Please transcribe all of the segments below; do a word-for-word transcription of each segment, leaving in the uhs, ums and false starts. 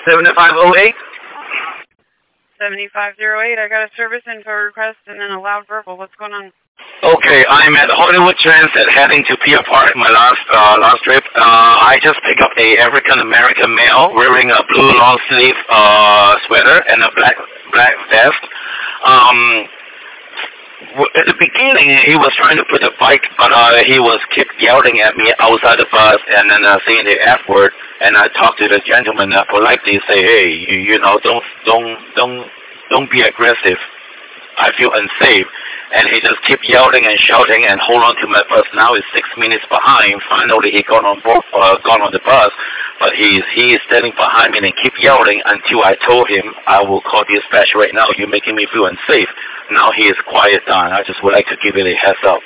seventy-five oh eight? seventy-five oh eight, I got a service info request and then a loud verbal. What's going on? Okay, I'm at Hollywood Transit heading to Pier Park, my last uh, last trip. Uh, I just picked up a African-American male wearing a blue long-sleeve uh, sweater and a black black vest. Um, at the beginning, he was trying to put a bike, but uh, he was keep yelling at me outside the bus and then uh, saying the F word. And I talked to the gentleman uh, politely, say, hey, you, you know, don't don't don't don't be aggressive. I feel unsafe. And he just kept yelling and shouting and hold on to my bus. Now he's six minutes behind. Finally, he got on board, uh, got on the bus, but he's he is standing behind me and keep yelling until I told him I will call dispatch right now. You're making me feel unsafe. Now he is quiet down. I just would like to give it a heads up.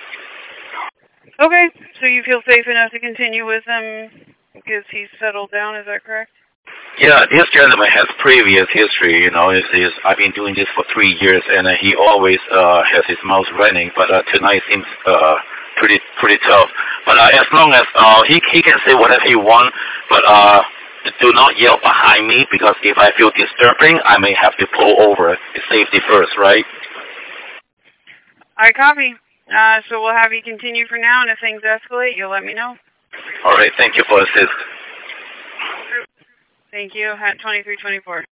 Okay, so you feel safe enough to continue with him because he's settled down. Is that correct? Yeah, this gentleman has previous history, you know, he's, he's, I've been doing this for three years, and uh, he always uh, has his mouth running, but uh, tonight seems uh, pretty pretty tough. But uh, as long as uh, he, he can say whatever he wants, but uh, do not yell behind me, because if I feel disturbing, I may have to pull over. It's safety first, right? I copy. Uh, so we'll have you continue for now, and if things escalate, you'll let me know. All right, thank you for assist. Thank you. Hat twenty-three twenty-four.